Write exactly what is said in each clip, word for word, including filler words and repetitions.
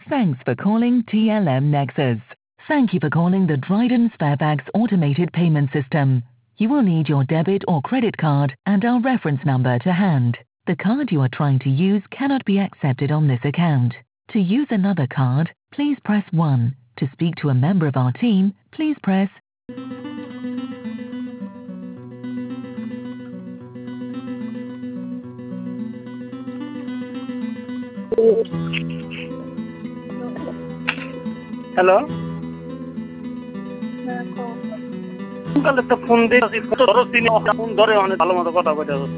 Thanks for calling T L M Nexus. Thank you for calling the Dryden Sparebags automated payment system. You will need your debit or credit card and our reference number to hand. The card you are trying to use cannot be accepted on this account. To use another card, please press one. To speak to a member of our team, please press hello কাল একটা phone দিয়ে ধরো তিনি phone ধরে অনেক ভালো মতো কথা বলতে হবে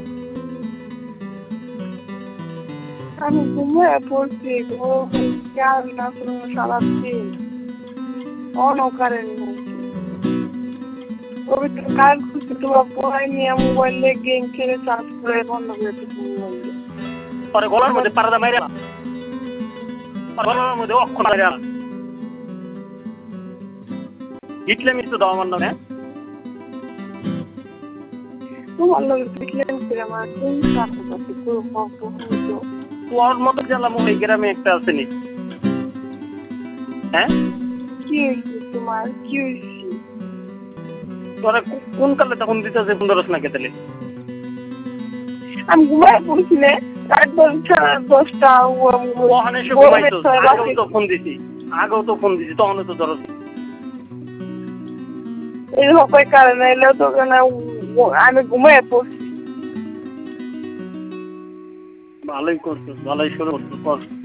আমি ঘুমিয়ে পড়ছি ও খেয়াল না কোনো সারাচ্ছি অনকারে পবিত্র কাল খুশি তোমার পড়াই নিয়ে মোবাইলে গেম খেলে চার্জ করে বন্ধ করে দিচ্ছি পরে গলার মধ্যে পারদা মাইরা গলার মধ্যে অক্ষর মাইরা হিটলে মিশতে দাও আমার নামে তোমার লোক হিটলে মিশতে আমার কোন কাছে কাছে পুরো পক্ষ হইতো তোর মতো গেলাম ওই গ্রামে একটা আছে নি হ্যাঁ কি হয়েছে তোমার কি হয়েছে তোরা কোন কালে তখন দিতেছে পনেরোশ না কেতেলে আমি ঘুমায় পড়ছিলে রাত দশটা দশটা ওখানে এসে ঘুমাইতো আগেও তো ফোন দিছি আগেও তো ফোন দিছি তখনও তো ধরো এই হবে কারণ এলেও তো আমি ঘুমায় পড়ছি ভালোই করছো ভালোই শুরু করছো